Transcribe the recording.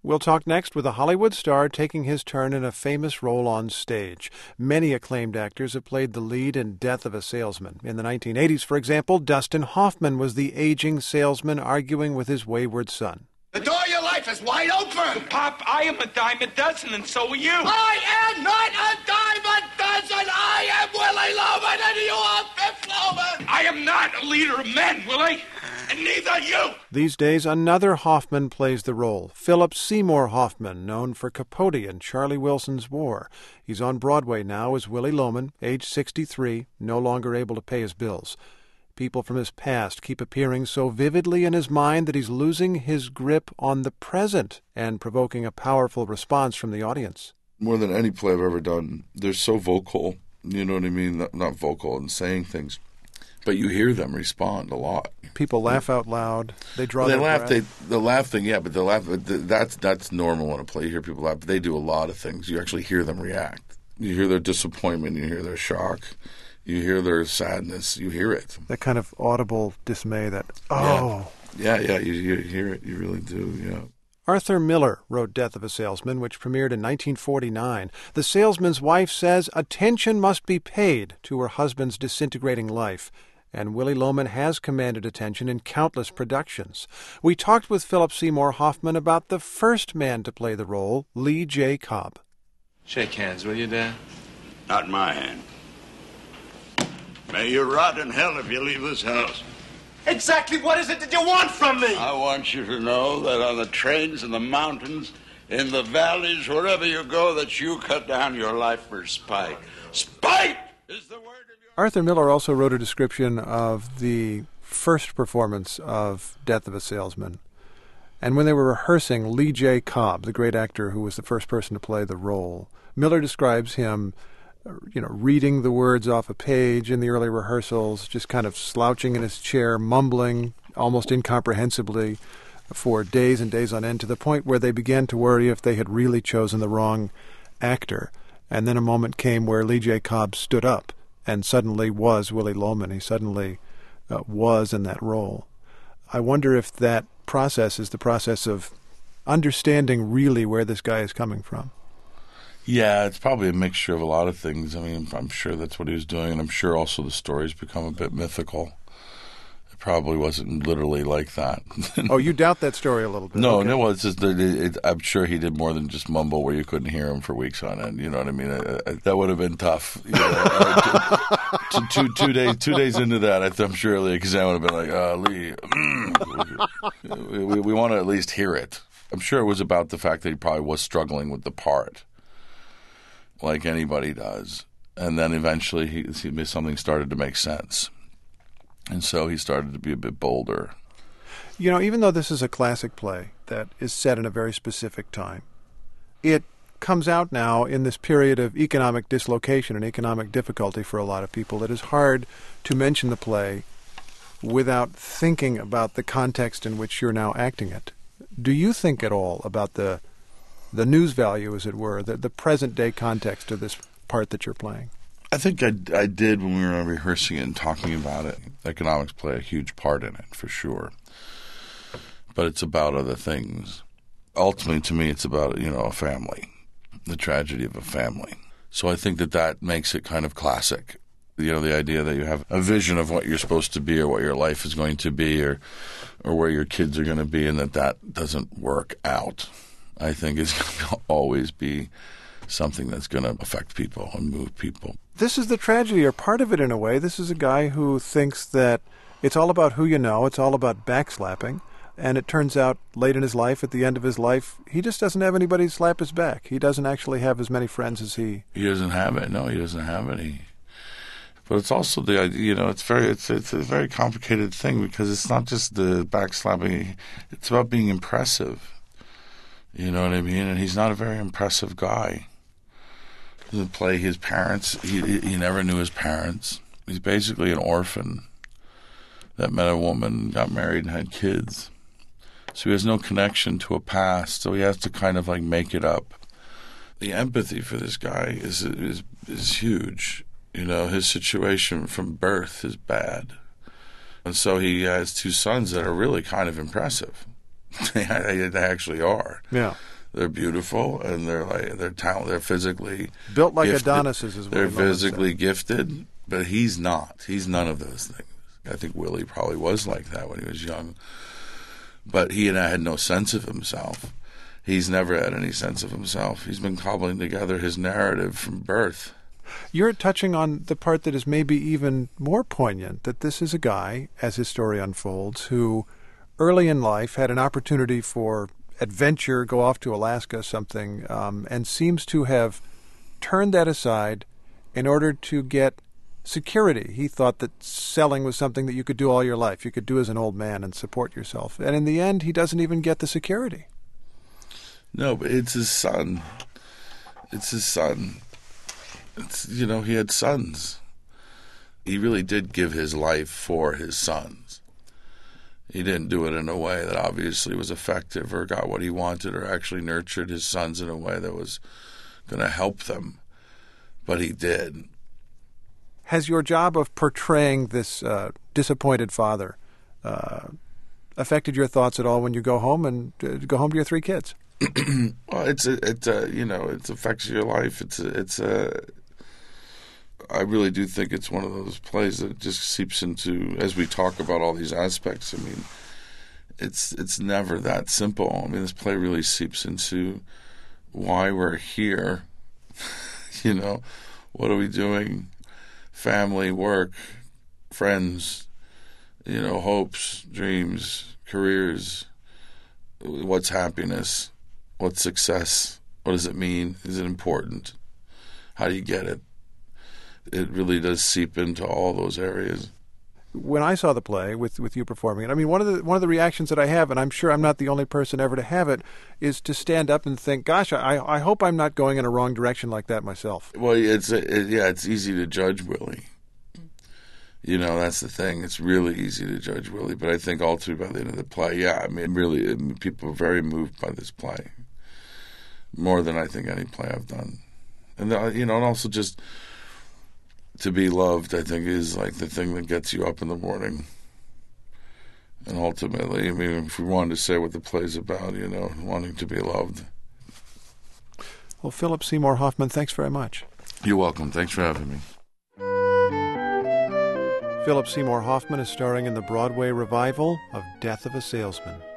We'll talk next with a Hollywood star taking his turn in a famous role on stage. Many acclaimed actors have played the lead in Death of a Salesman. In the 1980s, for example, Dustin Hoffman was the aging salesman arguing with his wayward son. The door of your life is wide open! Pop, I am a dime a dozen, and so are you. I am not a dime a dozen! I am Willie Loman, and you are Biff Loman! I am not a leader of men, Willie. And neither are you! These days, another Hoffman plays the role. Philip Seymour Hoffman, known for Capote and Charlie Wilson's War. He's on Broadway now as Willie Loman, age 63, no longer able to pay his bills. People from his past keep appearing so vividly in his mind that he's losing his grip on the present and provoking a powerful response from the audience. More than any play I've ever done, they're so vocal, you know what I mean? Not vocal and saying things, but you hear them respond a lot. People laugh out loud. They draw they their laugh. breath. The laughing, yeah, but the laugh. That's normal in a play. You hear people laugh, but they do a lot of things. You actually hear them react. You hear their disappointment. You hear their shock. You hear their sadness. You hear it. That kind of audible dismay. That yeah. You hear it. You really do. Yeah. Arthur Miller wrote Death of a Salesman, which premiered in 1949. The salesman's wife says attention must be paid to her husband's disintegrating life, and Willie Loman has commanded attention in countless productions. We talked with Philip Seymour Hoffman about the first man to play the role, Lee J. Cobb. Shake hands, will you, Dan? Not in my hand. May you rot in hell if you leave this house. Exactly what is it that you want from me? I want you to know that on the trains, in the mountains, in the valleys, wherever you go, that you cut down your life for spite. Spite is the word of your... Arthur Miller also wrote a description of the first performance of Death of a Salesman. And when they were rehearsing, Lee J. Cobb, the great actor who was the first person to play the role, Miller describes him reading the words off a page in the early rehearsals, just kind of slouching in his chair, mumbling almost incomprehensibly for days and days on end, to the point where they began to worry if they had really chosen the wrong actor. And then a moment came where Lee J. Cobb stood up and suddenly was Willie Loman. He suddenly was in that role. I wonder if that process is the process of understanding really where this guy is coming from. Yeah, it's probably a mixture of a lot of things. I mean, I'm sure that's what he was doing, and I'm sure also the story's become a bit mythical. It probably wasn't literally like that. Oh, you doubt that story a little bit? No, okay. no, it's just I'm sure he did more than just mumble where you couldn't hear him for weeks on end. You know what I mean? That would have been tough. You know, two days into that, I'm sure Lee Kazan would have been like, Lee, we want to at least hear it. I'm sure it was about the fact that he probably was struggling with the part, like anybody does. And then eventually something started to make sense. And so he started to be a bit bolder. You know, even though this is a classic play that is set in a very specific time, it comes out now in this period of economic dislocation and economic difficulty for a lot of people. It is hard to mention the play without thinking about the context in which you're now acting it. Do you think at all about the news value, as it were, the present-day context of this part that you're playing? I think I did when we were rehearsing it and talking about it. Economics play a huge part in it, for sure. But it's about other things. Ultimately, to me, it's about, a family, the tragedy of a family. So I think that makes it kind of classic. The idea that you have a vision of what you're supposed to be or what your life is going to be or where your kids are going to be, and that doesn't work out, I think is going to always be something that's going to affect people and move people. This is the tragedy, or part of it in a way. This is a guy who thinks that it's all about who you know, it's all about backslapping, and it turns out late in his life, at the end of his life, he just doesn't have anybody to slap his back. He doesn't actually have as many friends as he... He doesn't have it. No, he doesn't have any. But it's also the idea, it's a very complicated thing, because it's not just the backslapping, it's about being impressive. You know what I mean? And he's not a very impressive guy. In the play, his parents, he never knew his parents. He's basically an orphan that met a woman, got married, and had kids. So he has no connection to a past, so he has to kind of like make it up. The empathy for this guy is huge. His situation from birth is bad. And so he has two sons that are really kind of impressive. They actually are. Yeah. They're beautiful, and they're talented. They're physically Built like gifted. Adonises is what They're Willie Loman said. physically gifted, but he's not. He's none of those things. I think Willie probably was like that when he was young, but he had no sense of himself. He's never had any sense of himself. He's been cobbling together his narrative from birth. You're touching on the part that is maybe even more poignant, that this is a guy, as his story unfolds, who early in life had an opportunity for adventure, go off to Alaska, something, and seems to have turned that aside in order to get security. He thought that selling was something that you could do all your life. You could do as an old man and support yourself. And in the end, he doesn't even get the security. No, but it's his son. It's his son. He had sons. He really did give his life for his sons. He didn't do it in a way that obviously was effective or got what he wanted or actually nurtured his sons in a way that was going to help them. But he did. Has your job of portraying this disappointed father affected your thoughts at all when you go home and go home to your 3 kids? Well, it affects your life. I really do think it's one of those plays that just seeps into, as we talk about all these aspects. I mean, it's never that simple. I mean, this play really seeps into why we're here. What are we doing? Family, work, friends, hopes, dreams, careers. What's happiness? What's success? What does it mean? Is it important? How do you get it? It really does seep into all those areas. When I saw the play with you performing it, I mean, one of the reactions that I have, and I'm sure I'm not the only person ever to have it, is to stand up and think, "Gosh, I hope I'm not going in a wrong direction like that myself." Well, it's easy to judge Willie. That's the thing. It's really easy to judge Willie, but I think ultimately by the end of the play, people are very moved by this play, more than I think any play I've done, and and also just to be loved, I think, is like the thing that gets you up in the morning. And ultimately, I mean, if we wanted to say what the play's about, wanting to be loved. Well, Philip Seymour Hoffman, thanks very much. You're welcome. Thanks for having me. Philip Seymour Hoffman is starring in the Broadway revival of Death of a Salesman.